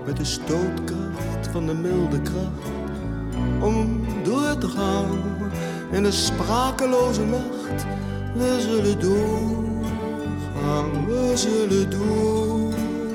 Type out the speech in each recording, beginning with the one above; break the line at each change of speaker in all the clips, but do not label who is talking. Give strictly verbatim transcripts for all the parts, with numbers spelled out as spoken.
met de stootkracht van de milde kracht, om door te gaan in de sprakeloze nacht. We zullen doorgaan, we zullen doorgaan,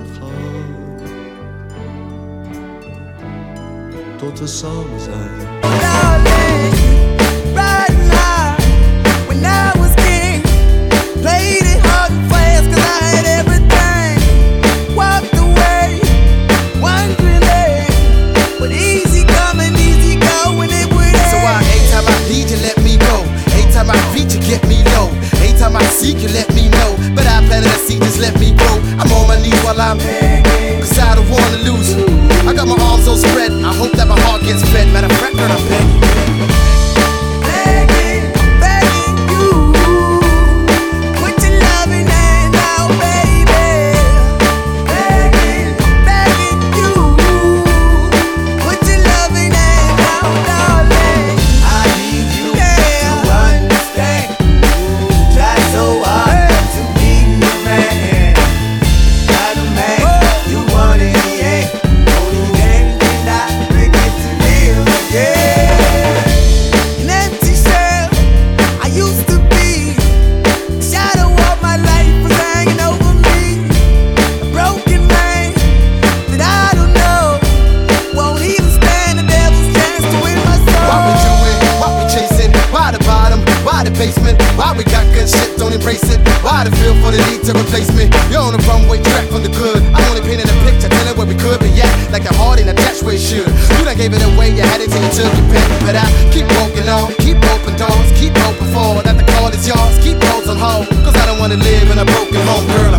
tot we samen zijn.
Darling, right now, when I was king, played it hard and fast, cause I had everything. Walked away, wondering, but easy coming, easy going, it would end.
So I, every time I need you, let me go. Every time I reach you, get me low. Every time I seek you, let me know. But I planted a seed, just let me grow. I'm on my knees while I'm begging, cause I don't wanna lose you. I got my arms so spread, I hope that my heart gets fed. Matter of fact, girl, I'm begging,
Begging, begging you, put your loving hand out, baby. Begging, begging you, put your loving hand out, darling.
I need you
Yeah.
to understand. Try so hard to be your man. Not a man you want in the end. Only then can I bring it to live again.
An empty shell I used to be. The shadow of my life was hanging over me. A broken man that I don't know won't even stand the devil's chance to win my soul.
Why we do it? Why we chasing? Why the bottom? Why the basement? Why we got good shit, don't embrace it? Why the feel for the need to replace me? You're on the runway track from the good. I'm only painting a picture, telling where we could be at. Like a heart in a dash where it should. You done gave it away, you had it till you took your pick. But I keep walking on, keep open doors, keep open forward. That the call is yours, keep those on hold. Cause I don't wanna live in a broken home, girl.